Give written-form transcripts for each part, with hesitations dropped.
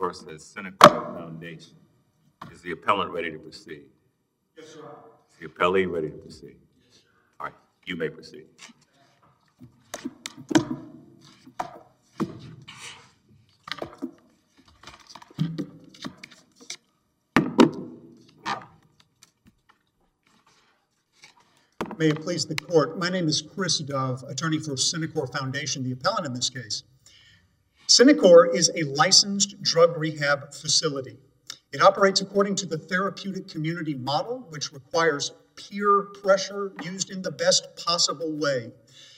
versus Synacor Foundation. Is the appellant ready to proceed? Yes, sir. Is the appellee ready to proceed? Yes, sir. All right, you may proceed. May it please the court. My name is Chris Dove, attorney for Synacor Foundation, the appellant in this case. Synacor is a licensed drug rehab facility. It operates according to the therapeutic community model, which requires peer pressure used in the best possible way.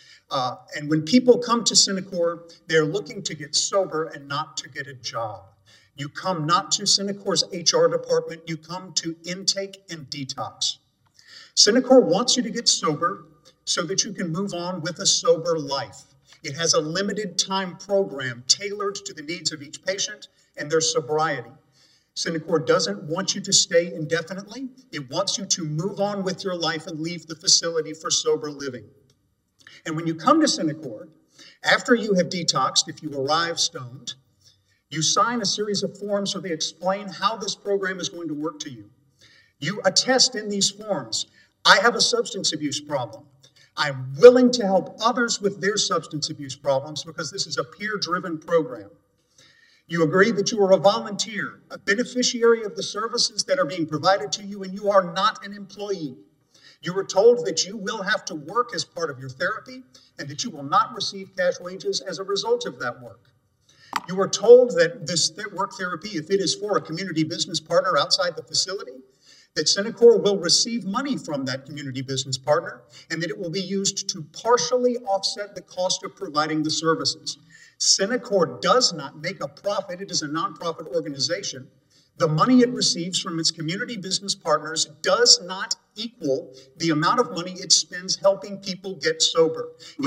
And when people come to Synacor, they're looking to get sober and not to get a job. You come not to Synacor's HR department, you come to intake and detox. Synacor wants you to get sober so that you can move on with a sober life. It has a limited time program tailored to the needs of each patient and their sobriety. Synacor doesn't want you to stay indefinitely. It wants you to move on with your life and leave the facility for sober living. And when you come to Synacor, after you have detoxed, if you arrive stoned, you sign a series of forms where they explain how this program is going to work to you. You attest in these forms, I have a substance abuse problem. I'm willing to help others with their substance abuse problems because this is a peer-driven program. You agree that you are a volunteer, a beneficiary of the services that are being provided to you, and you are not an employee. You were told that you will have to work as part of your therapy and that you will not receive cash wages as a result of that work. You were told that this work therapy, if it is for a community business partner outside the facility, that Synacor will receive money from that community business partner and that it will be used to partially offset the cost of providing the services. Synacor does not make a profit. It is a nonprofit organization. The money it receives from its community business partners does not equal the amount of money it spends helping people get sober.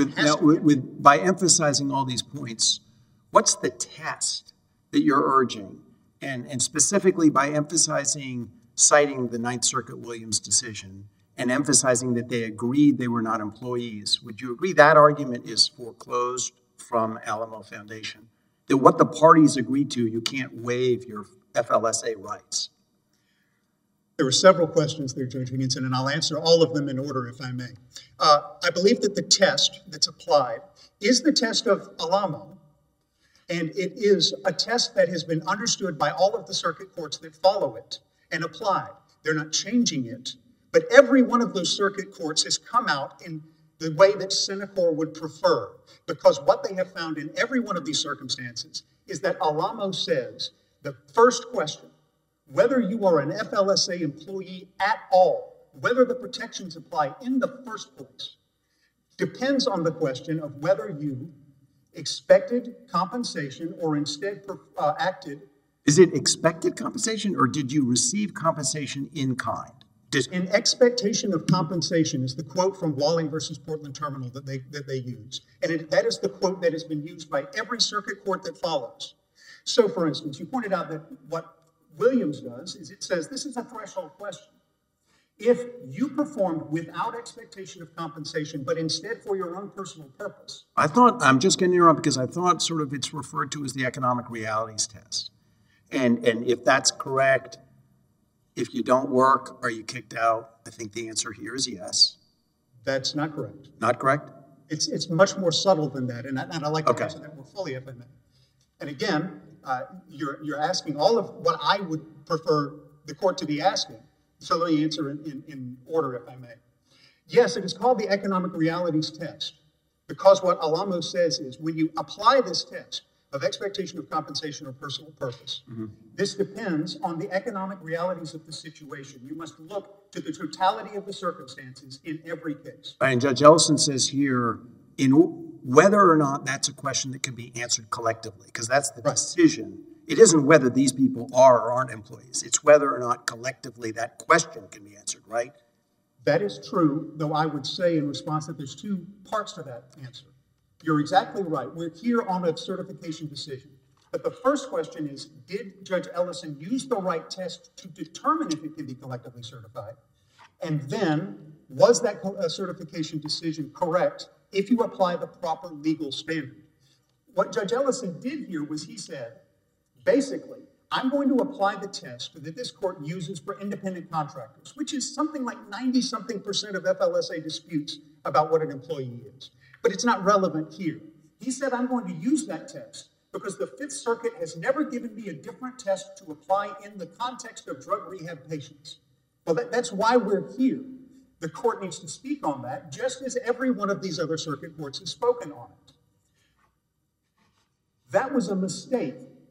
By emphasizing all these points, what's the test that you're urging? And specifically by citing the Ninth Circuit Williams decision and emphasizing that they agreed they were not employees, would you agree that argument is foreclosed from Alamo Foundation? That what the parties agreed to, you can't waive your FLSA rights? There were several questions there, Judge Higginson, and I'll answer all of them in order, if I may. I believe that the test that's applied is the test of Alamo, and it is a test that has been understood by all of the circuit courts that follow it and applied. They're not changing it, but every one of those circuit courts has come out in the way that Synacor would prefer, because what they have found in every one of these circumstances is that Alamo says the first question, whether you are an FLSA employee at all, whether the protections apply in the first place, depends on the question of whether you expected compensation or instead acted. Is it expected compensation, or did you receive compensation in kind? In expectation of compensation is the quote from Walling versus Portland Terminal that they use. And that is the quote that has been used by every circuit court that follows. So, for instance, you pointed out that what Williams does is it says this is a threshold question. If you performed without expectation of compensation, but instead for your own personal purpose. I'm just getting interrupted because I thought sort of it's referred to as the economic realities test. And if that's correct, if you don't work, are you kicked out? I think the answer here is yes. That's not correct. Not correct? It's much more subtle than that, and I'd like to answer that more fully if I may. And again, you're asking all of what I would prefer the court to be asking. So let me answer in order, if I may. Yes, it is called the economic realities test, because what Alamo says is when you apply this test of expectation of compensation or personal purpose, this depends on the economic realities of the situation. You must look to the totality of the circumstances in every case. And Judge Ellison says here, in whether or not that's a question that can be answered collectively, because that's the decision. It isn't whether these people are or aren't employees. It's whether or not collectively that question can be answered, right? That is true, though I would say in response that there's two parts to that answer. You're exactly right. We're here on a certification decision. But the first question is, did Judge Ellison use the right test to determine if it can be collectively certified? And then, was that certification decision correct if you apply the proper legal standard? What Judge Ellison did here was he said, Basically, I'm going to apply the test that this court uses for independent contractors, which is something like 90-something% of FLSA disputes about what an employee is. But it's not relevant here. He said, I'm going to use that test because the Fifth Circuit has never given me a different test to apply in the context of drug rehab patients. Well, that's why we're here. The court needs to speak on that, just as every one of these other circuit courts has spoken on it. That was a mistake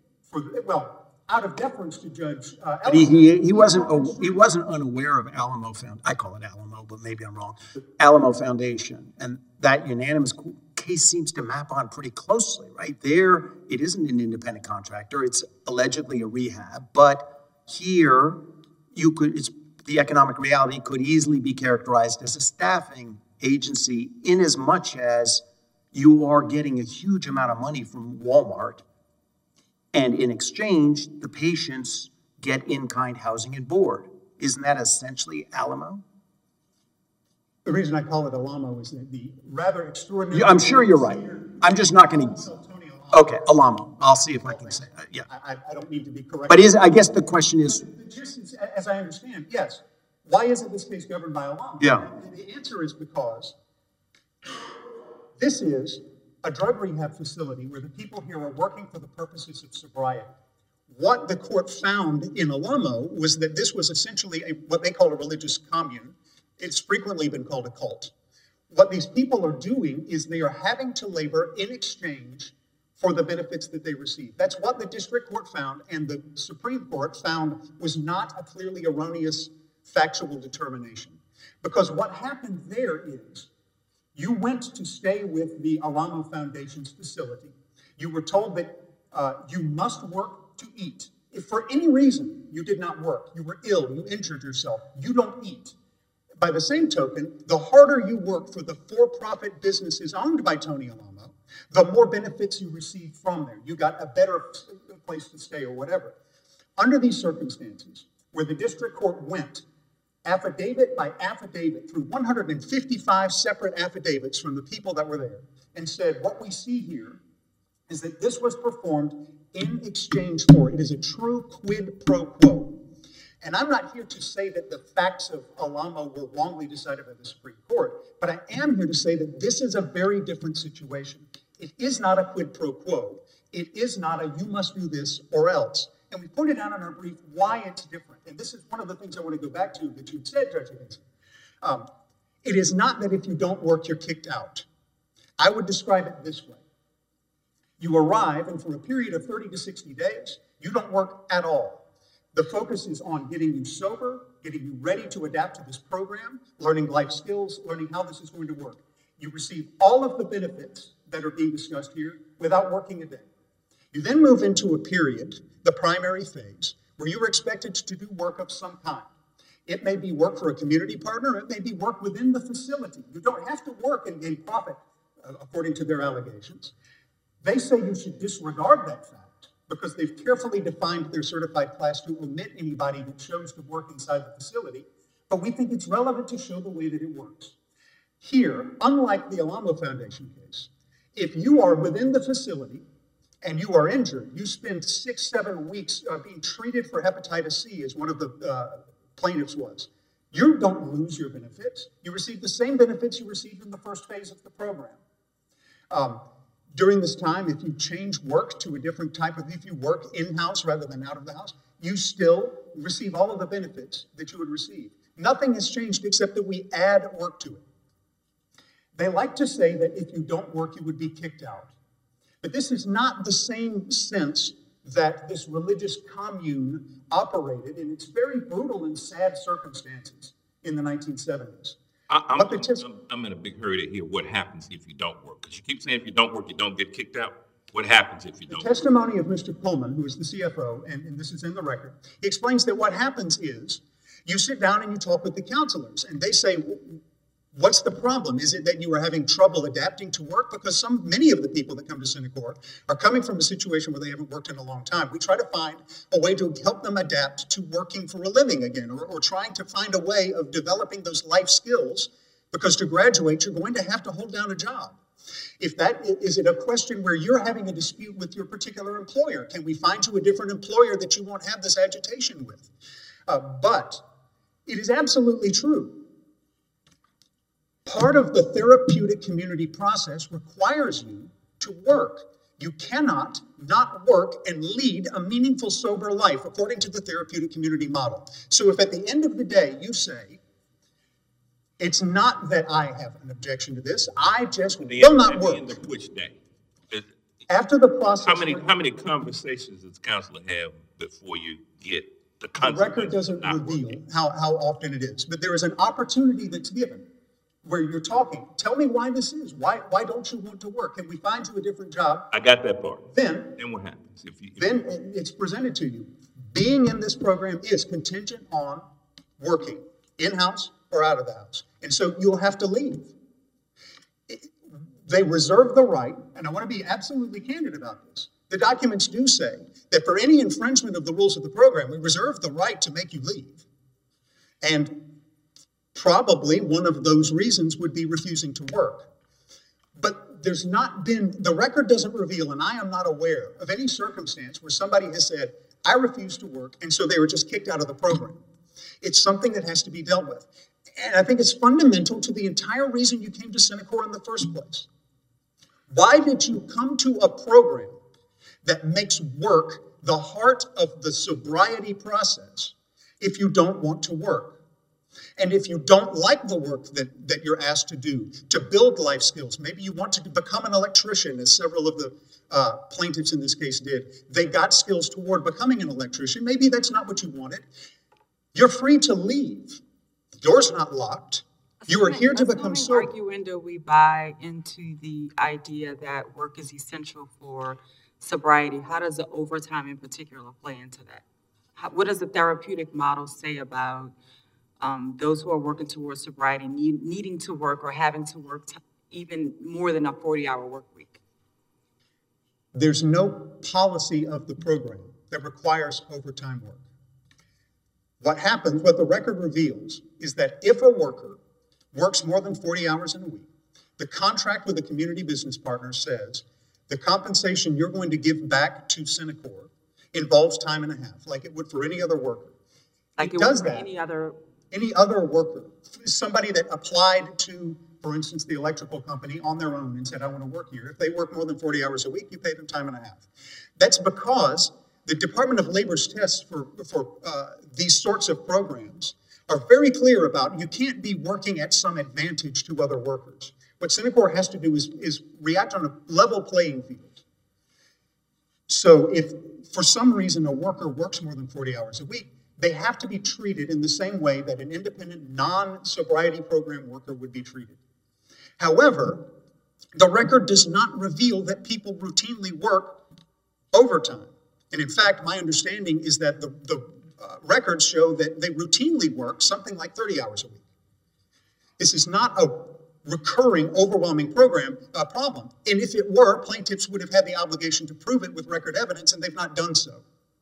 out of deference to Judge He wasn't unaware of Alamo Foundation. I call it Alamo, but maybe I'm wrong. Alamo Foundation, and that unanimous case seems to map on pretty closely, right? There, it isn't an independent contractor; it's allegedly a rehab. But here, the economic reality could easily be characterized as a staffing agency, in as much as you are getting a huge amount of money from Walmart. And in exchange, the patients get in-kind housing and board. Isn't that essentially Alamo? The reason I call it Alamo is that the rather extraordinary... I'm sure you're right. I'm just not going to... Okay, Alamo. I'll see if I can say that. Yeah. I don't need to be correct. But I guess the question is... As I understand, yes. Why isn't this case governed by Alamo? Yeah. The answer is because this is a drug rehab facility where the people here are working for the purposes of sobriety. What the court found in Alamo was that this was essentially what they call a religious commune. It's frequently been called a cult. What these people are doing is they are having to labor in exchange for the benefits that they receive. That's what the district court found, and the Supreme Court found was not a clearly erroneous factual determination. Because what happened there is you went to stay with the Alamo Foundation's facility. You were told that you must work to eat. If for any reason you did not work, you were ill, you injured yourself, you don't eat. By the same token, the harder you work for the for-profit businesses owned by Tony Alamo, the more benefits you receive from there. You got a better place to stay or whatever. Under these circumstances, where the district court went affidavit by affidavit through 155 separate affidavits from the people that were there and said, what we see here is that this was performed in exchange for. It is a true quid pro quo. And I'm not here to say that the facts of Alamo were wrongly decided by the Supreme Court, but I am here to say that this is a very different situation. It is not a quid pro quo. It is not a you must do this or else. And we pointed out in our brief why it's different. And this is one of the things I want to go back to that you said, Judge Higginson. It is not that if you don't work, you're kicked out. I would describe it this way. You arrive, and for a period of 30 to 60 days, you don't work at all. The focus is on getting you sober, getting you ready to adapt to this program, learning life skills, learning how this is going to work. You receive all of the benefits that are being discussed here without working a day. You then move into a period, the primary phase, where you are expected to do work of some kind. It may be work for a community partner, it may be work within the facility. You don't have to work and gain profit, according to their allegations. They say you should disregard that fact because they've carefully defined their certified class to omit anybody that chose to work inside the facility, but we think it's relevant to show the way that it works. Here, unlike the Alamo Foundation case, if you are within the facility and you are injured, you spend 6-7 weeks being treated for hepatitis C, as one of the plaintiffs was. You don't lose your benefits. You receive the same benefits you received in the first phase of the program. During this time, if you change work to a different type of, if you work in-house rather than out of the house, you still receive all of the benefits that you would receive. Nothing has changed except that we add work to it. They like to say that if you don't work, you would be kicked out. But this is not the same sense that this religious commune operated in its very brutal and sad circumstances in the 1970s. I'm in a big hurry to hear what happens if you don't work. Because you keep saying if you don't work, you don't get kicked out. What happens if you don't work? The testimony of Mr. Pullman, who is the CFO, and this is in the record, he explains that what happens is you sit down and you talk with the counselors, and they say, what's the problem? Is it that you are having trouble adapting to work? Because many of the people that come to Synacor are coming from a situation where they haven't worked in a long time. We try to find a way to help them adapt to working for a living again, or trying to find a way of developing those life skills, because to graduate, you're going to have to hold down a job. Is it a question where you're having a dispute with your particular employer? Can we find you a different employer that you won't have this agitation with? But it is absolutely true. Part of the therapeutic community process requires you to work. You cannot not work and lead a meaningful, sober life according to the therapeutic community model. So if at the end of the day you say, it's not that I have an objection to this, I just will not work. At the end of which day? After the process. How many conversations does counselor have before you get the The consequences? record doesn't of not reveal working? how often it is, but there is an opportunity that's given where you're talking. Tell me why this is. Why don't you want to work? Can we find you a different job? I got that part. Then what happens? Then it's presented to you. Being in this program is contingent on working in-house or out of the house. And so you'll have to leave. They reserve the right, and I want to be absolutely candid about this. The documents do say that for any infringement of the rules of the program, we reserve the right to make you leave. And probably one of those reasons would be refusing to work. But there's not been, the record doesn't reveal, and I am not aware of any circumstance where somebody has said, I refuse to work, and so they were just kicked out of the program. It's something that has to be dealt with. And I think it's fundamental to the entire reason you came to Synacor in the first place. Why did you come to a program that makes work the heart of the sobriety process if you don't want to work? And if you don't like the work that you're asked to do, to build life skills, maybe you want to become an electrician, as several of the plaintiffs in this case did. They got skills toward becoming an electrician. Maybe that's not what you wanted. You're free to leave. The door's not locked. You are here to become sober. Arguendo, we buy into the idea that work is essential for sobriety. How does the overtime in particular play into that? What does the therapeutic model say about those who are working towards sobriety needing to work or having to work even more than a 40-hour work week? There's no policy of the program that requires overtime work. What happens, what the record reveals, is that if a worker works more than 40 hours in a week, the contract with the community business partner says the compensation you're going to give back to Synacor involves time and a half, like it would for any other worker. Like it does that. Any other worker, somebody that applied to, for instance, the electrical company on their own and said, I want to work here. If they work more than 40 hours a week, you pay them time and a half. That's because the Department of Labor's tests for these sorts of programs are very clear about you can't be working at some advantage to other workers. What Synacor has to do is react on a level playing field. So if for some reason a worker works more than 40 hours a week, they have to be treated in the same way that an independent non-sobriety program worker would be treated. However, the record does not reveal that people routinely work overtime. And in fact, my understanding is that the records show that they routinely work something like 30 hours a week. This is not a recurring, overwhelming problem. And if it were, plaintiffs would have had the obligation to prove it with record evidence, and they've not done so.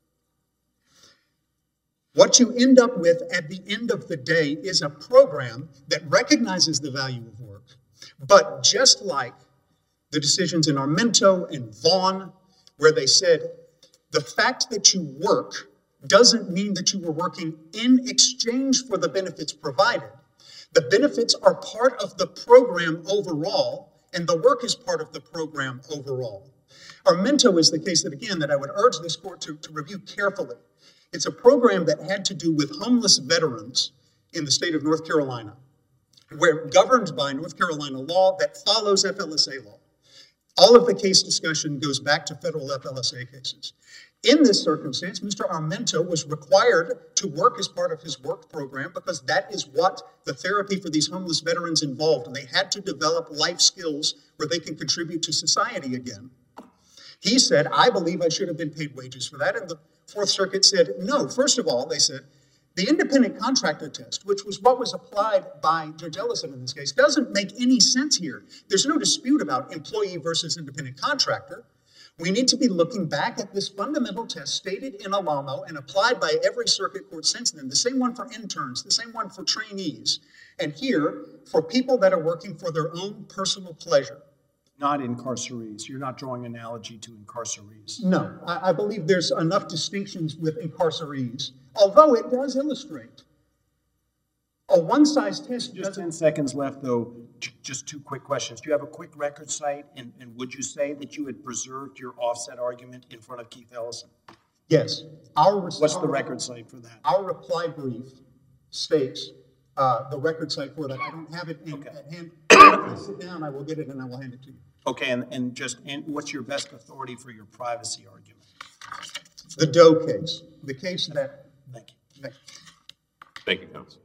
What you end up with at the end of the day is a program that recognizes the value of work, but just like the decisions in Armento and Vaughn, where they said, the fact that you work doesn't mean that you were working in exchange for the benefits provided. The benefits are part of the program overall, and the work is part of the program overall. Armento is the case that I would urge this court to review carefully. It's a program that had to do with homeless veterans in the state of North Carolina, where governed by North Carolina law that follows FLSA law. All of the case discussion goes back to federal FLSA cases. In this circumstance, Mr. Armento was required to work as part of his work program because that is what the therapy for these homeless veterans involved, and they had to develop life skills where they can contribute to society again. He said, I believe I should have been paid wages for that, and the Fourth Circuit said, no. First of all, they said, the independent contractor test, which was what was applied by Judge Ellison in this case, doesn't make any sense here. There's no dispute about employee versus independent contractor. We need to be looking back at this fundamental test stated in Alamo and applied by every circuit court since then, the same one for interns, the same one for trainees, and here for people that are working for their own personal pleasure. Not incarcerees. You're not drawing analogy to incarcerees. No, I believe there's enough distinctions with incarcerees, although it does illustrate. A one-size test Just doesn't. 10 seconds left, though. Just two quick questions. Do you have a quick record cite, and would you say that you had preserved your offset argument in front of Keith Ellison? Yes. What's the record cite for that? Our reply brief states the record site for that. I don't have it at hand. If I sit down, I will get it and I will hand it to you. Okay, and what's your best authority for your privacy argument? The Doe case, the case that. Thank you. Thank you, counsel.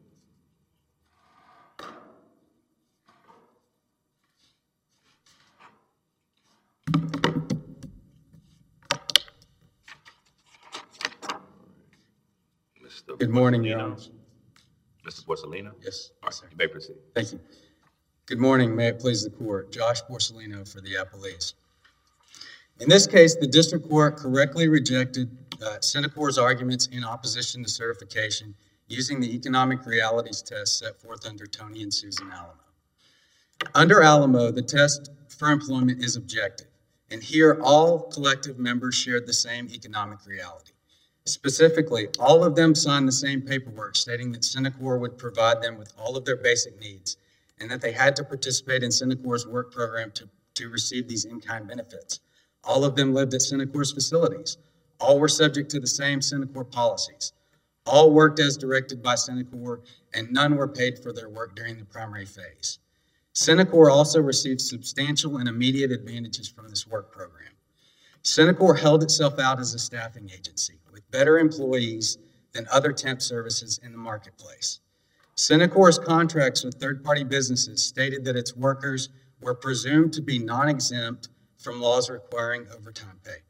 Good morning, Your Honor. Mrs. Borsellino? Yes, All right, sir. you may proceed. Thank you. Good morning. May it please the court. Josh Borsellino for the appellees. In this case, the district court correctly rejected Syndicor's arguments in opposition to certification using the economic realities test set forth under Tony and Susan Alamo. Under Alamo, the test for employment is objective, and here all collective members shared the same economic reality. Specifically, all of them signed the same paperwork stating that Syndicor would provide them with all of their basic needs and that they had to participate in Syndicor's work program to receive these in-kind benefits. All of them lived at Syndicor's facilities. All were subject to the same Syndicor policies. All worked as directed by Syndicor, and none were paid for their work during the primary phase. Syndicor also received substantial and immediate advantages from this work program. Syndicor held itself out as a staffing agency with better employees than other temp services in the marketplace. Syndicor's contracts with third-party businesses stated that its workers were presumed to be non-exempt from laws requiring overtime pay.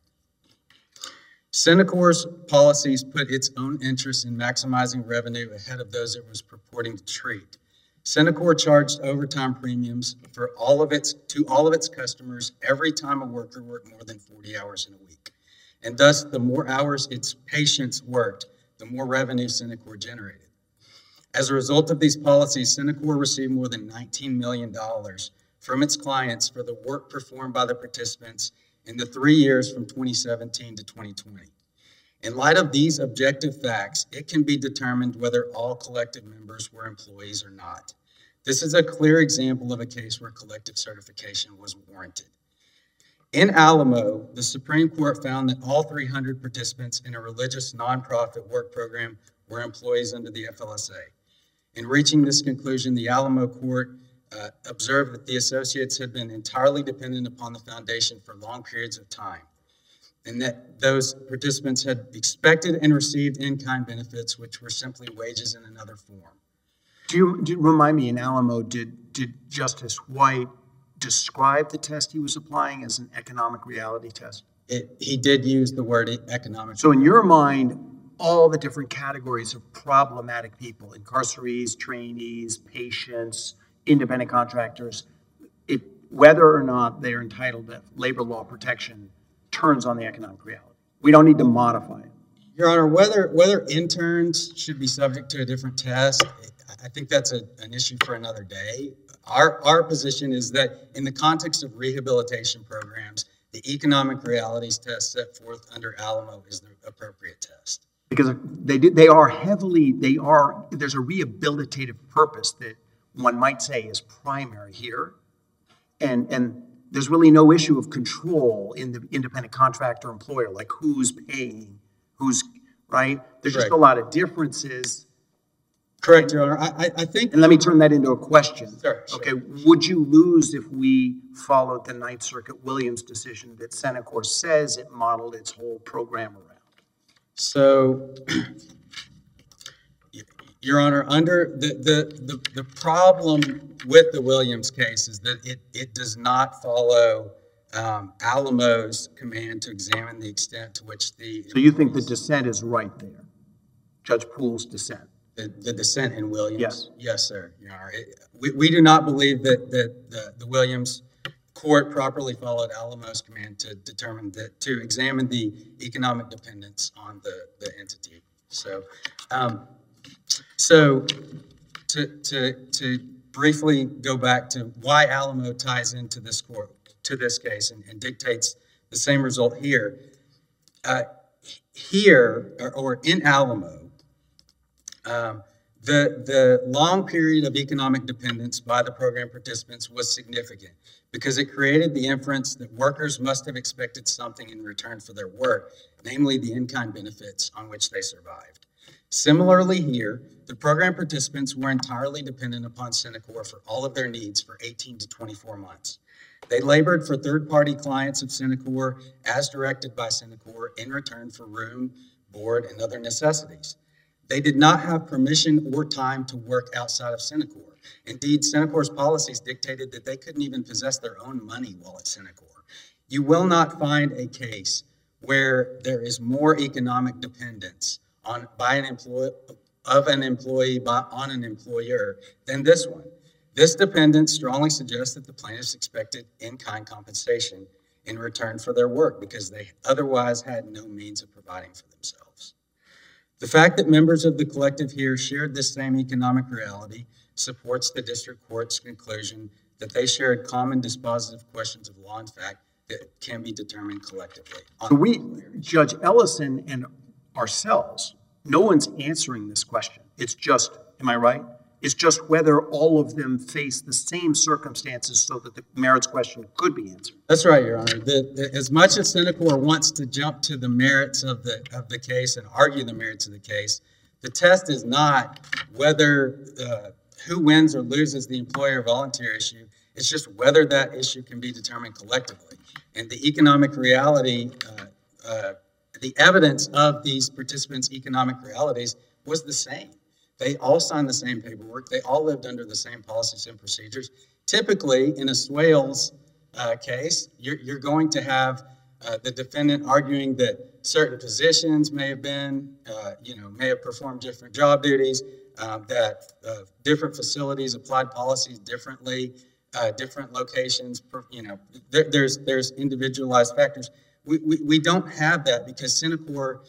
Syndicor's policies put its own interests in maximizing revenue ahead of those it was purporting to treat. Syndicor charged overtime premiums to all of its customers every time a worker worked more than 40 hours in a week. And thus, the more hours its patients worked, the more revenue Syndicor generated. As a result of these policies, Syndicor received more than $19 million from its clients for the work performed by the participants in the 3 years from 2017 to 2020. In light of these objective facts, it can be determined whether all collective members were employees or not. This is a clear example of a case where collective certification was warranted. In Alamo, the Supreme Court found that all 300 participants in a religious nonprofit work program were employees under the FLSA. In reaching this conclusion, the Alamo court observed that the associates had been entirely dependent upon the foundation for long periods of time, and that those participants had expected and received in-kind benefits, which were simply wages in another form. Do you remind me, in Alamo, did Justice White describe the test he was applying as an economic reality test? He did use the word economic. So in your mind, all the different categories of problematic people, incarcerees, trainees, patients, independent contractors, whether or not they're entitled to labor law protection turns on the economic reality. We don't need to modify it. Your Honor, whether interns should be subject to a different test, I think that's an issue for another day. Our position is that in the context of rehabilitation programs, the economic realities test set forth under Alamo is the appropriate test. Because there's a rehabilitative purpose that one might say is primary here. And there's really no issue of control in the independent contractor employer, like who's paying, who's, right? There's just a lot of differences. Correct, Your Honor. I think... And let me turn that into a question. Sure. Okay, would you lose if we followed the Ninth Circuit Williams decision that Syndicor says it modeled its whole program around? So, Your Honor, under the problem with the Williams case is that it does not follow Alamo's command to examine the extent to which the... So you think the dissent is right there? Judge Poole's dissent? The dissent in Williams? Yes. Yes, sir, Your Honor. We do not believe that the Williams court properly followed Alamo's command to determine that, to examine the economic dependence on the entity. So, to briefly go back to why Alamo ties into this court, to this case and dictates the same result here. Here, or in Alamo, the long period of economic dependence by the program participants was significant because it created the inference that workers must have expected something in return for their work, namely the in-kind benefits on which they survived. Similarly here, the program participants were entirely dependent upon Synacor for all of their needs for 18 to 24 months. They labored for third-party clients of Synacor as directed by Synacor in return for room, board, and other necessities. They did not have permission or time to work outside of Synacor. Indeed, Synacor's policies dictated that they couldn't even possess their own money while at Synacor. You will not find a case where there is more economic dependence on an employee on an employer than this one. This dependence strongly suggests that the plaintiffs expected in-kind compensation in return for their work because they otherwise had no means of providing for themselves. The fact that members of the collective here shared this same economic reality supports the district court's conclusion that they shared common dispositive questions of law and fact that can be determined collectively. So we, Judge Ellison and ourselves, no one's answering this question. It's just, am I right? It's just whether all of them face the same circumstances so that the merits question could be answered. That's right, Your Honor. As much as Synacor wants to jump to the merits of the case and argue the merits of the case, the test is not whether who wins or loses the employer-volunteer issue. It's just whether that issue can be determined collectively. And the economic reality, the evidence of these participants' economic realities was the same. They all signed the same paperwork. They all lived under the same policies and procedures. Typically, in a Swales case, you're going to have the defendant arguing that certain positions may have been, may have performed different job duties, that different facilities applied policies differently, different locations, there's individualized factors. We don't have that because Synacor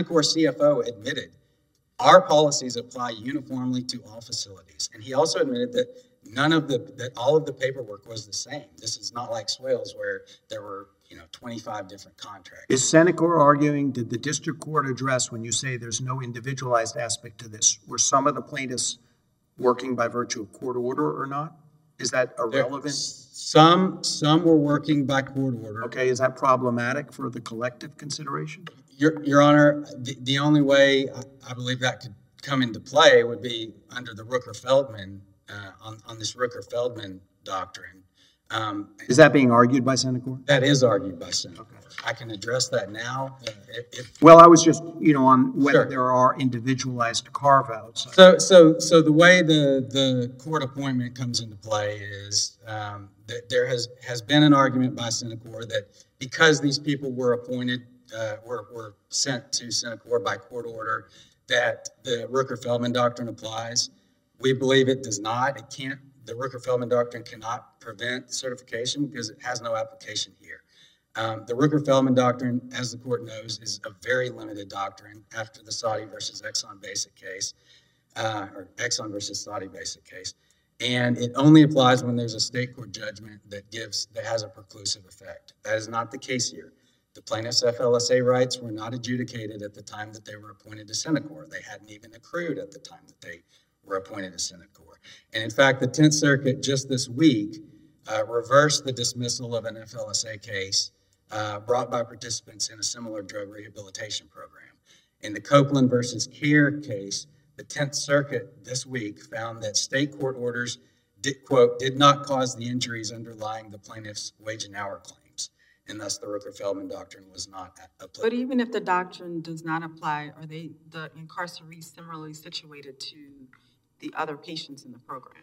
CFO admitted our policies apply uniformly to all facilities. And he also admitted that all of the paperwork was the same. This is not like Swales where there were 25 different contracts. Is Synacor arguing, did the district court address when you say there's no individualized aspect to this? Were some of the plaintiffs working by virtue of court order or not? Is that irrelevant? Some were working by court order. Okay, is that problematic for the collective consideration? Your Honor, the only way I believe that could come into play would be under the Rooker-Feldman, on this Rooker-Feldman doctrine. Is that being argued by Synacor? That is argued by Synacor. Okay. I can address that now. Well, I was just, on whether Sure. there are individualized carve-outs. So the way the court appointment comes into play is that there has been an argument by Synacor that because these people were appointed, were sent to Synacor by court order, that the Rooker-Feldman doctrine applies. We believe it does not. It can't. The Rooker-Feldman doctrine cannot prevent certification because it has no application here. The Rooker-Feldman doctrine, as the court knows, is a very limited doctrine after the Saudi versus Exxon basic case, or Exxon versus Saudi basic case. And it only applies when there's a state court judgment that has a preclusive effect. That is not the case here. The plaintiff's FLSA rights were not adjudicated at the time that they were appointed to Synacor. They hadn't even accrued at the time that they were appointed to Synacor. And in fact, the 10th Circuit just this week reversed the dismissal of an FLSA case brought by participants in a similar drug rehabilitation program. In the Copeland versus CARE case, the 10th Circuit this week found that state court orders did not cause the injuries underlying the plaintiff's wage and hour claims, and thus the Rooker-Feldman doctrine was not applicable. But even if the doctrine does not apply, are the incarcerees similarly situated to the other patients in the program?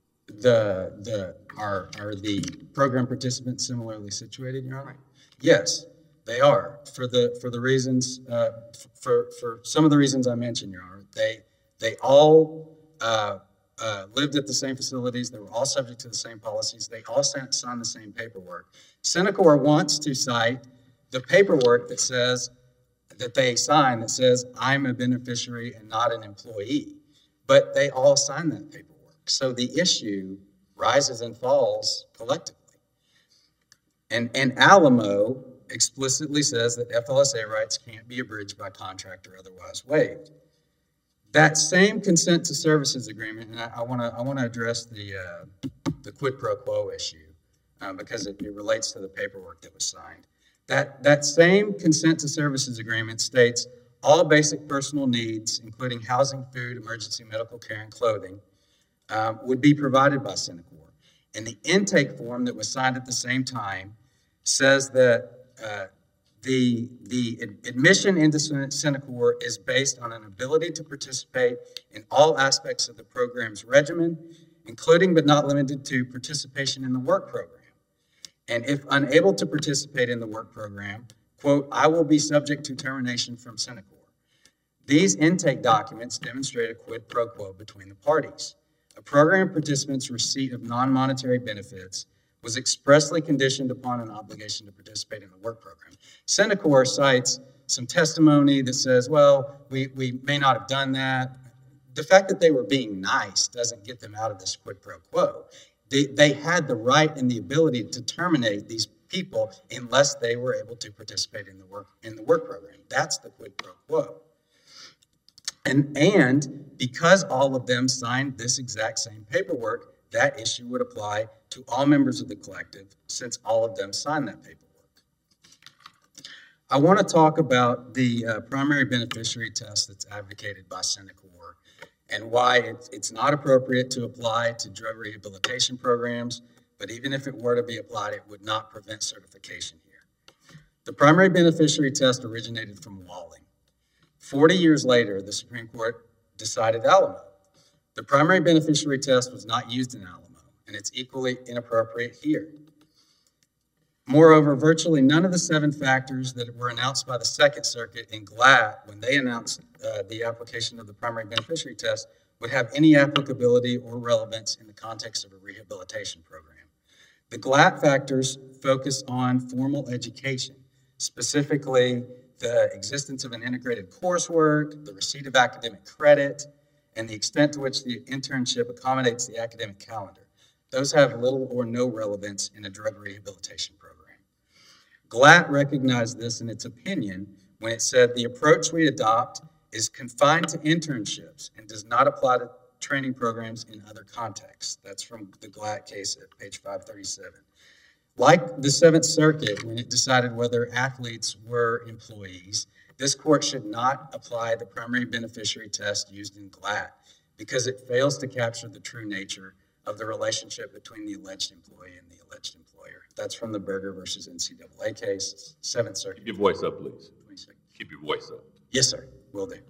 Are the program participants similarly situated, Your Honor? Right. Yes, they are. For the reasons for some of the reasons I mentioned, Your Honor. They all lived at the same facilities. They were all subject to the same policies. They all signed the same paperwork. Synacor wants to cite the paperwork that says that they sign that says I'm a beneficiary and not an employee. But they all sign that paperwork. So the issue rises and falls collectively. And Alamo explicitly says that FLSA rights can't be abridged by contract or otherwise waived. That same consent to services agreement, and I want to address the quid pro quo issue because it relates to the paperwork that was signed. That same consent to services agreement states all basic personal needs, including housing, food, emergency medical care, and clothing, would be provided by Synacor. And the intake form that was signed at the same time says that the admission into Synacor is based on an ability to participate in all aspects of the program's regimen, including but not limited to participation in the work program. And if unable to participate in the work program, quote, I will be subject to termination from Synacor. These intake documents demonstrate a quid pro quo between the parties. A program participant's receipt of non-monetary benefits was expressly conditioned upon an obligation to participate in the work program. Synacor cites some testimony that says, well, we may not have done that. The fact that they were being nice doesn't get them out of this quid pro quo. They had the right and the ability to terminate these people unless they were able to participate in the work program. That's the quid pro quo. And because all of them signed this exact same paperwork, that issue would apply to all members of the collective since all of them signed that paperwork. I want to talk about the primary beneficiary test that's advocated by Synacor and why it's not appropriate to apply to drug rehabilitation programs, but even if it were to be applied, it would not prevent certification here. The primary beneficiary test originated from Walling. 40 years later, the Supreme Court decided Alamo. The primary beneficiary test was not used in Alamo, and it's equally inappropriate here. Moreover, virtually none of the 7 factors that were announced by the Second Circuit in GLAT when they announced the application of the primary beneficiary test would have any applicability or relevance in the context of a rehabilitation program. The GLAT factors focus on formal education, specifically the existence of an integrated coursework, the receipt of academic credit, and the extent to which the internship accommodates the academic calendar. Those have little or no relevance in a drug rehabilitation program. GLAT recognized this in its opinion when it said the approach we adopt is confined to internships and does not apply to training programs in other contexts. That's from the GLAT case at page 537. Like the Seventh Circuit, when it decided whether athletes were employees, this court should not apply the primary beneficiary test used in GLAT because it fails to capture the true nature of the relationship between the alleged employee and the alleged employer. That's from the Berger versus NCAA case, Seventh Circuit. Keep your voice up, please. Keep your voice up. Yes, sir, will do.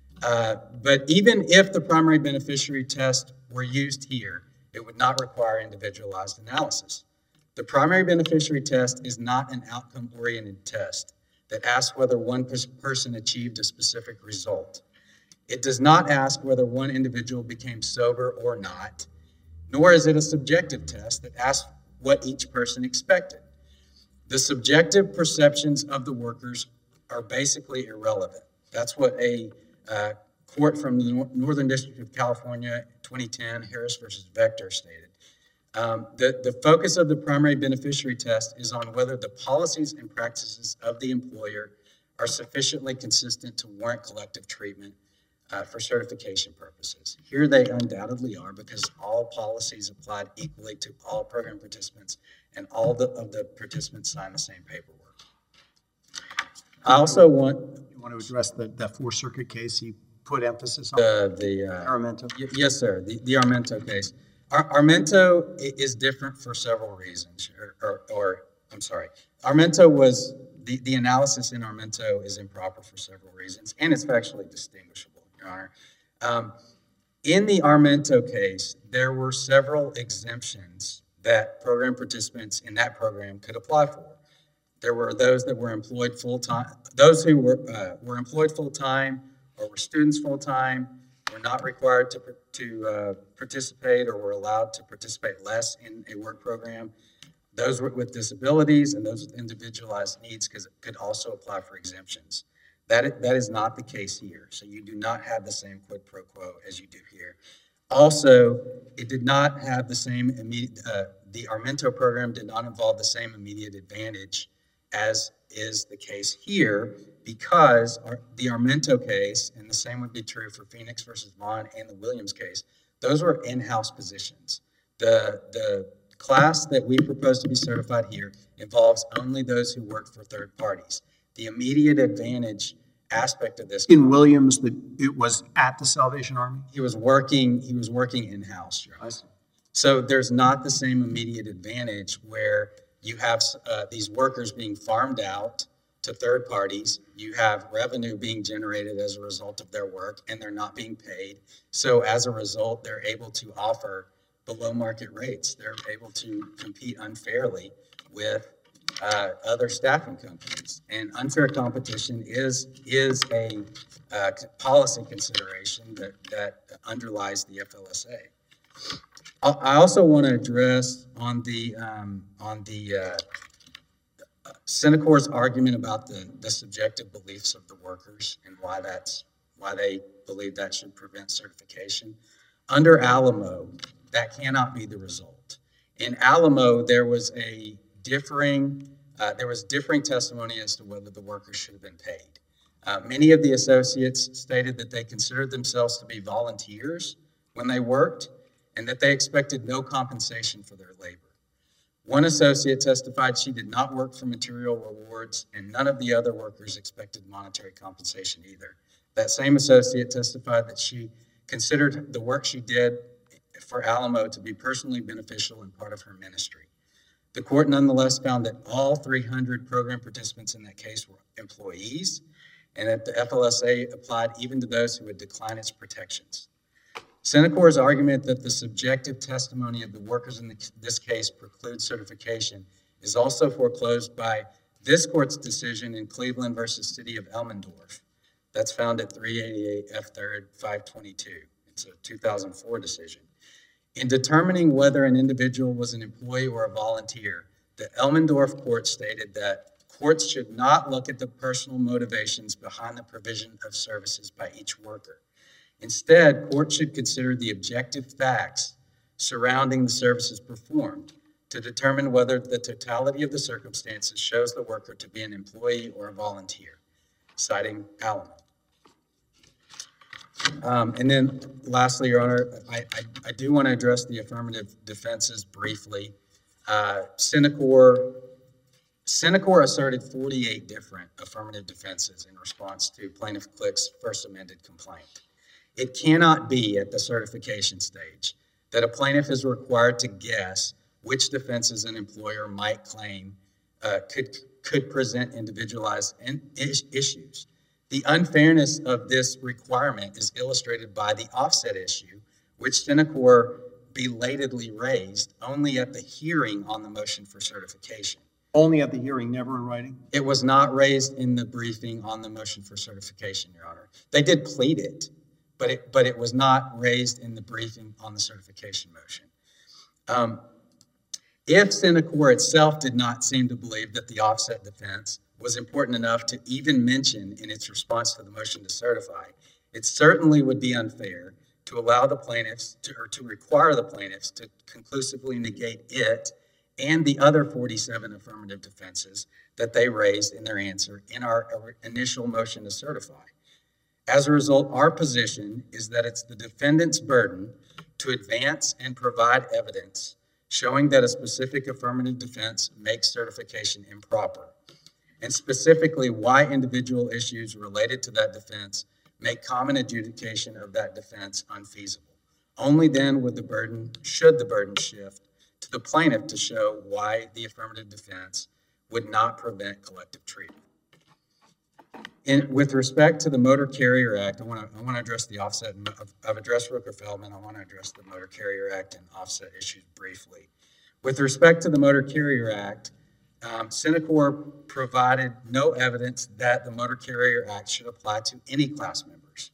But even if the primary beneficiary test were used here, it would not require individualized analysis. The primary beneficiary test is not an outcome-oriented test that asks whether one person achieved a specific result. It does not ask whether one individual became sober or not, nor is it a subjective test that asks what each person expected. The subjective perceptions of the workers are basically irrelevant. That's what a court from the Northern District of California, 2010, Harris versus Vector stated. The focus of the primary beneficiary test is on whether the policies and practices of the employer are sufficiently consistent to warrant collective treatment for certification purposes. Here they undoubtedly are because all policies applied equally to all program participants and all of the participants signed the same paperwork. I also want... You want to address the Fourth Circuit case he put emphasis on? Armento? Yes, sir, the Armento case. Armento is different for several reasons, I'm sorry. Armento was, the analysis in Armento is improper for several reasons, and it's factually distinguishable, Your Honor. In the Armento case, there were several exemptions that program participants in that program could apply for. There were those that were employed full-time, those who were employed full-time or were students full-time, were not required to participate or were allowed to participate less in a work program. Those with disabilities and those with individualized needs could also apply for exemptions. That is not the case here. So you do not have the same quid pro quo as you do here. Also, it did not have the same immediate, the Armento program did not involve the same immediate advantage as is the case here, because the Armento case, and the same would be true for Phoenix versus Vaughn and the Williams case, those were in-house positions. The class that we propose to be certified here involves only those who work for third parties. The immediate advantage aspect of this. In Williams, it was at the Salvation Army? He was working in-house, Your Honor. So there's not the same immediate advantage where you have these workers being farmed out to third parties. You have revenue being generated as a result of their work, and they're not being paid. So as a result, they're able to offer below market rates. They're able to compete unfairly with other staffing companies. And unfair competition is a policy consideration that underlies the FLSA. I also want to address on the Synacor's argument about the subjective beliefs of the workers and why they believe that should prevent certification. Under Alamo, that cannot be the result. In Alamo, there was differing testimony as to whether the workers should have been paid. Many of the associates stated that they considered themselves to be volunteers when they worked, and that they expected no compensation for their labor. One associate testified she did not work for material rewards, and none of the other workers expected monetary compensation either. That same associate testified that she considered the work she did for Alamo to be personally beneficial and part of her ministry. The court nonetheless found that all 300 program participants in that case were employees, and that the FLSA applied even to those who would decline its protections. Synacor's argument that the subjective testimony of the workers in this case precludes certification is also foreclosed by this court's decision in Cleveland versus City of Elmendorf. That's found at 388 F. 3rd 522. It's a 2004 decision. In determining whether an individual was an employee or a volunteer, the Elmendorf court stated that courts should not look at the personal motivations behind the provision of services by each worker. Instead, courts should consider the objective facts surrounding the services performed to determine whether the totality of the circumstances shows the worker to be an employee or a volunteer, citing Alamo. And then lastly, Your Honor, I do want to address the affirmative defenses briefly. Synacor asserted 48 different affirmative defenses in response to Plaintiff Click's first amended complaint. It cannot be at the certification stage that a plaintiff is required to guess which defenses an employer might claim could present individualized issues. The unfairness of this requirement is illustrated by the offset issue, which Synacor belatedly raised only at the hearing on the motion for certification. Only at the hearing, never in writing? It was not raised in the briefing on the motion for certification, Your Honor. They did plead it, but it was not raised in the briefing on the certification motion. If Synacor itself did not seem to believe that the offset defense was important enough to even mention in its response to the motion to certify, it certainly would be unfair to allow the plaintiffs to require the plaintiffs to conclusively negate it and the other 47 affirmative defenses that they raised in their answer in our initial motion to certify. As a result, our position is that it's the defendant's burden to advance and provide evidence showing that a specific affirmative defense makes certification improper, and specifically why individual issues related to that defense make common adjudication of that defense unfeasible. Only then should the burden shift to the plaintiff to show why the affirmative defense would not prevent collective treatment. With respect to the Motor Carrier Act, I want to address the offset. I've addressed Rooker-Feldman. I want to address the Motor Carrier Act and offset issues briefly. With respect to the Motor Carrier Act, Synacor provided no evidence that the Motor Carrier Act should apply to any class members.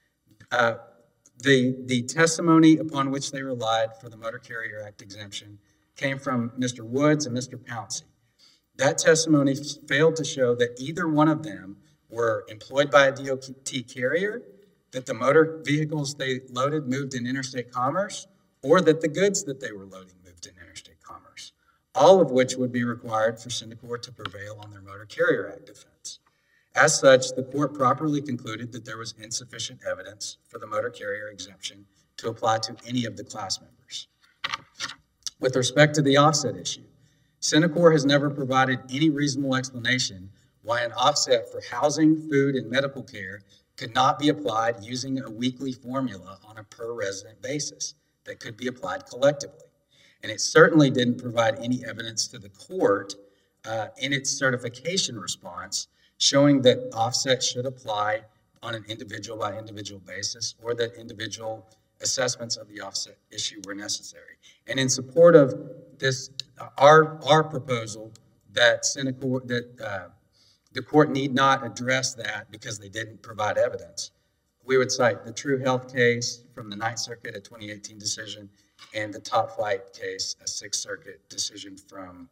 The testimony upon which they relied for the Motor Carrier Act exemption came from Mr. Woods and Mr. Pouncey. That testimony failed to show that either one of them were employed by a DOT carrier, that the motor vehicles they loaded moved in interstate commerce, or that the goods that they were loading moved in interstate commerce, all of which would be required for Syndicor to prevail on their Motor Carrier Act defense. As such, the court properly concluded that there was insufficient evidence for the motor carrier exemption to apply to any of the class members. With respect to the offset issue, Syndicor has never provided any reasonable explanation why an offset for housing, food, and medical care could not be applied using a weekly formula on a per-resident basis that could be applied collectively. And it certainly didn't provide any evidence to the court in its certification response showing that offset should apply on an individual-by-individual basis, or that individual assessments of the offset issue were necessary. And in support of this, our proposal that Syndicor, the court need not address that because they didn't provide evidence, we would cite the True Health case from the Ninth Circuit, a 2018 decision, and the Top Flight case, a Sixth Circuit decision from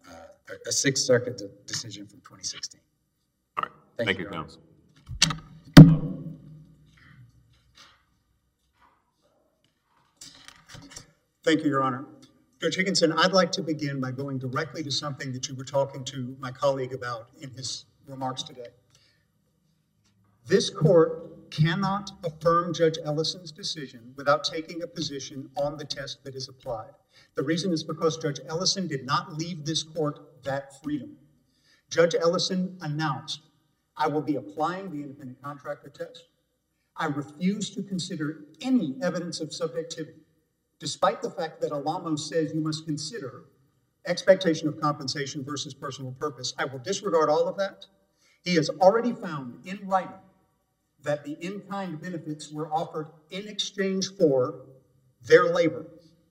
2016. All right, thank you, counsel. Thank you, Your Honor. Judge Higginson, I'd like to begin by going directly to something that you were talking to my colleague about in his remarks today. This court cannot affirm Judge Ellison's decision without taking a position on the test that is applied. The reason is because Judge Ellison did not leave this court that freedom. Judge Ellison announced, I will be applying the independent contractor test. I refuse to consider any evidence of subjectivity, despite the fact that Alamo says you must consider expectation of compensation versus personal purpose. I will disregard all of that. He has already found in writing that the in-kind benefits were offered in exchange for their labor.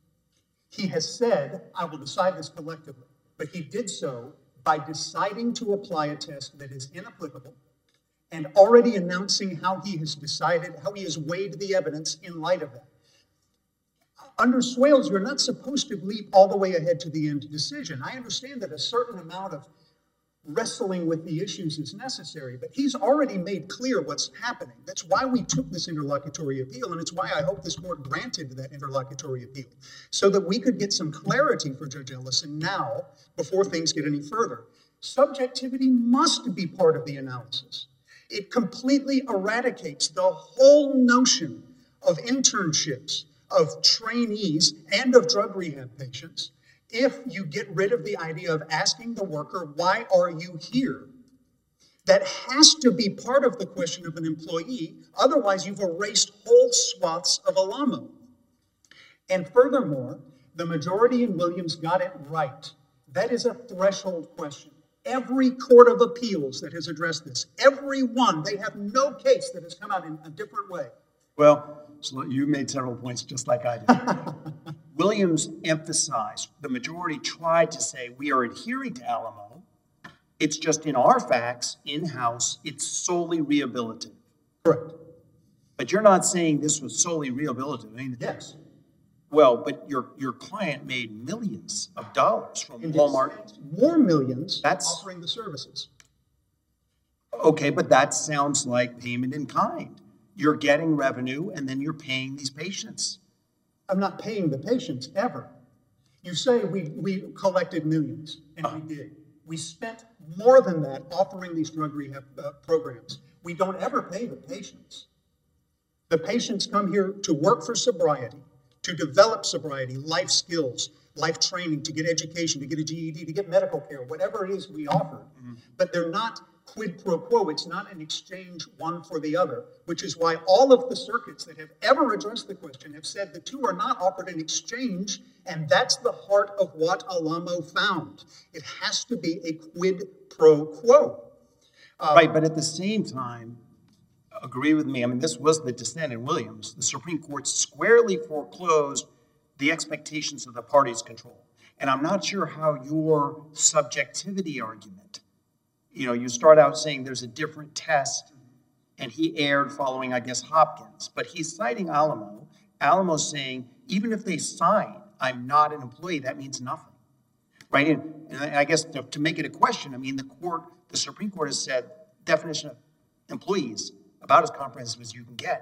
He has said, I will decide this collectively, but he did so by deciding to apply a test that is inapplicable and already announcing how he has decided, how he has weighed the evidence in light of that. Under Swales, you're not supposed to leap all the way ahead to the end decision. I understand that a certain amount of wrestling with the issues is necessary, but he's already made clear what's happening. That's why we took this interlocutory appeal, and it's why I hope this court granted that interlocutory appeal, so that we could get some clarity for Judge Ellison now before things get any further. Subjectivity must be part of the analysis. It completely eradicates the whole notion of internships, of trainees, and of drug rehab patients if you get rid of the idea of asking the worker, why are you here? That has to be part of the question of an employee. Otherwise, you've erased whole swaths of Alamo. And furthermore, the majority in Williams got it right. That is a threshold question. Every court of appeals that has addressed this, every one, they have no case that has come out in a different way. Well, so you made several points just like I did. Williams emphasized, the majority tried to say, we are adhering to Alamo. It's just in our facts, in-house, it's solely rehabilitative. Correct. But you're not saying this was solely rehabilitative. I mean, Yes. well, but your client made millions of dollars from And Walmart. more millions That's offering the services. okay, but that sounds like payment in kind. You're getting revenue and then you're paying these patients. I'm not paying the patients ever. You say we collected millions, and we did. We spent more than that offering these drug rehab programs. We don't ever pay the patients. The patients come here to work for sobriety, to develop sobriety, life skills, life training, to get education, to get a GED, to get medical care, whatever it is we offer. But they're not quid pro quo. It's not an exchange one for the other, which is why all of the circuits that have ever addressed the question have said the two are not offered in exchange, and that's the heart of what Alamo found. It has to be a quid pro quo. Right, but at the same time, agree with me, I mean, this was the dissent in Williams. The Supreme Court squarely foreclosed the expectations of the parties' control. And I'm not sure how your subjectivity argument, you start out saying there's a different test, and he erred following, I guess, Hopkins. But he's citing Alamo. Alamo's saying, even if they sign, I'm not an employee, that means nothing. Right? And I guess to make it a question, I mean, the Supreme Court has said definition of employees about as comprehensive as you can get.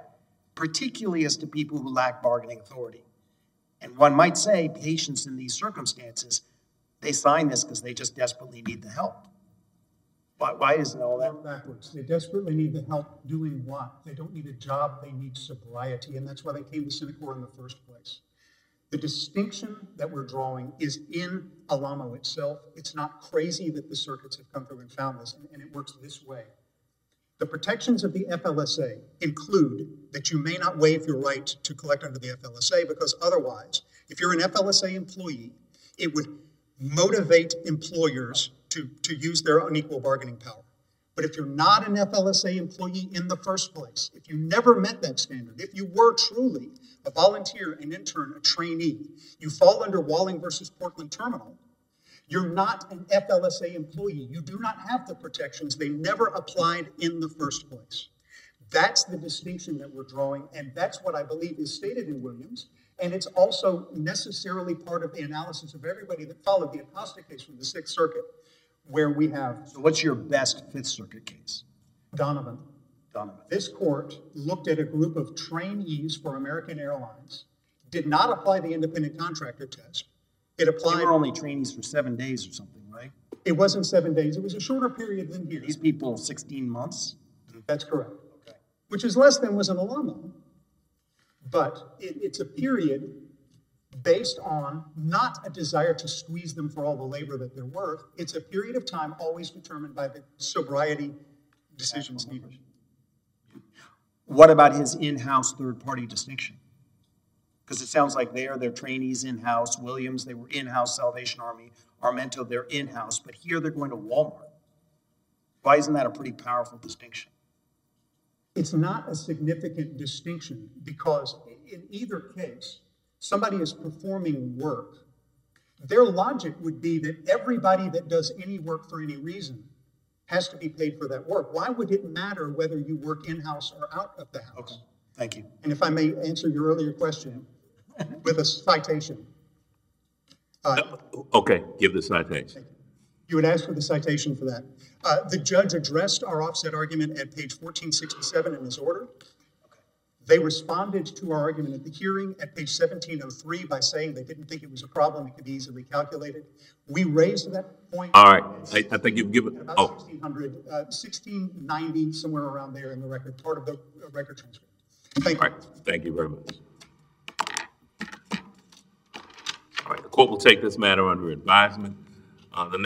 particularly as to people who lack bargaining authority. And one might say patients in these circumstances, they sign this because they just desperately need the help. Why isn't all that? Backwards. They desperately need the help doing what? They don't need a job, they need sobriety, and that's why they came to Synacor in the first place. The distinction that we're drawing is in Alamo itself. It's not crazy that the circuits have come through and found this, and it works this way. The protections of the FLSA include that you may not waive your right to collect under the FLSA, because otherwise, if you're an FLSA employee, it would motivate employers to use their unequal bargaining power. But if you're not an FLSA employee in the first place, if you never met that standard, if you were truly a volunteer, an intern, a trainee, you fall under Walling versus Portland Terminal, you're not an FLSA employee. You do not have the protections. They never applied in the first place. That's the distinction that we're drawing, and that's what I believe is stated in Williams, and it's also necessarily part of the analysis of everybody that followed the Acosta case from the Sixth Circuit, where we have... So what's your best Fifth Circuit case? Donovan. This court looked at a group of trainees for American Airlines, did not apply the independent contractor test. It applied... They were only trainees for 7 days or something, right? It wasn't 7 days. It was a shorter period than here. These people, 16 months? That's correct. Okay. Which is less than was an Alamo. But it's a period based on not a desire to squeeze them for all the labor that they're worth. It's a period of time always determined by the sobriety decisions needed. What about his in-house third-party distinction? Because it sounds like they're trainees in-house. Williams, they were in-house. Salvation Army, Armento, they're in-house. But here they're going to Walmart. Why isn't that a pretty powerful distinction? It's not a significant distinction because in either case, somebody is performing work. Their logic would be that everybody that does any work for any reason has to be paid for that work. Why would it matter whether you work in-house or out of the house? Okay, thank you. And if I may answer your earlier question with a citation. Okay, give the citation. You would ask for the citation for that. The judge addressed our offset argument at page 1467 in his order. They responded to our argument at the hearing at page 1703 by saying they didn't think it was a problem, it could be easily calculated. We raised that point. All right, I think you've given, About oh, 1600, 1690, somewhere around there in the record, part of the record transcript. Thank all you. right, thank you very much. All right, the court will take this matter under advisement. The